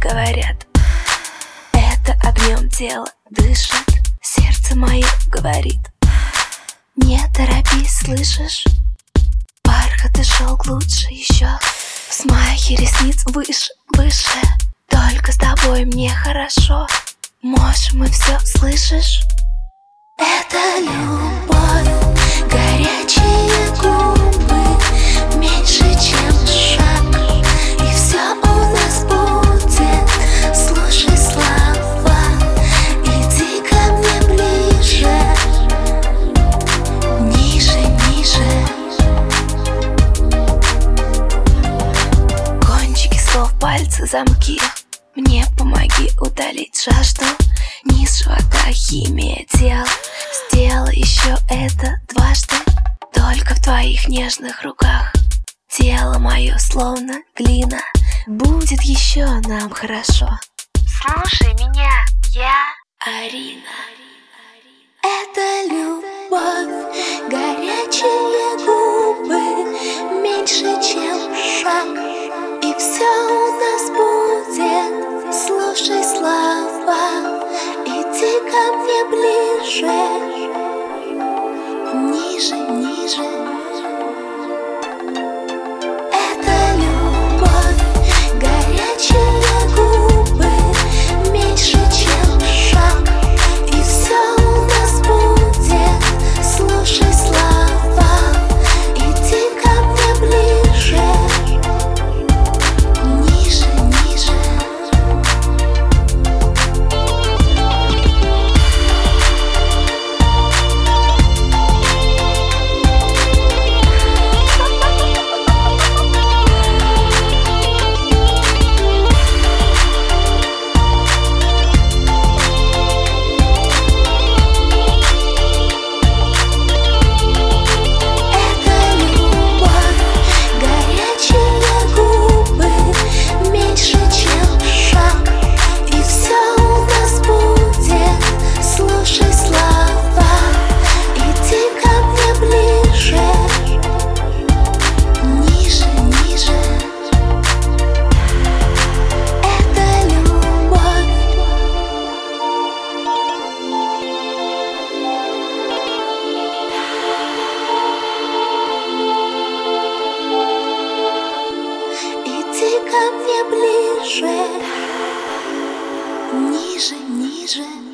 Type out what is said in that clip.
говорят. Это огнем тело дышит, сердце мое говорит. Не торопись, слышишь? Бархат и шелк лучше еще. Смахи ресниц выше, выше. Только с тобой мне хорошо. Можем мы все, слышишь? Это любовь, горячие губы, меньше, чем шаг, и все у нас будет. Слушай слова, иди ко мне ближе, ниже, ниже. Кончики слов, пальцы, замки. Мне помоги удалить жажду. Низ живота, химия тела. Сделай еще это дважды. Только в твоих нежных руках. Тело мое словно глина. Будет еще нам хорошо. Слушай меня, я Арина. Это любовь, горячие губы, меньше, чем шаг, и все у нас будет. Слушай слова, иди ко мне ближе, ниже, ниже. Это любовь, горячие губы, меньше, чем шаг, и все у нас будет. Слушай слова, иди ко мне ближе, ниже, ниже. Иди ко мне ближе, ниже, ниже.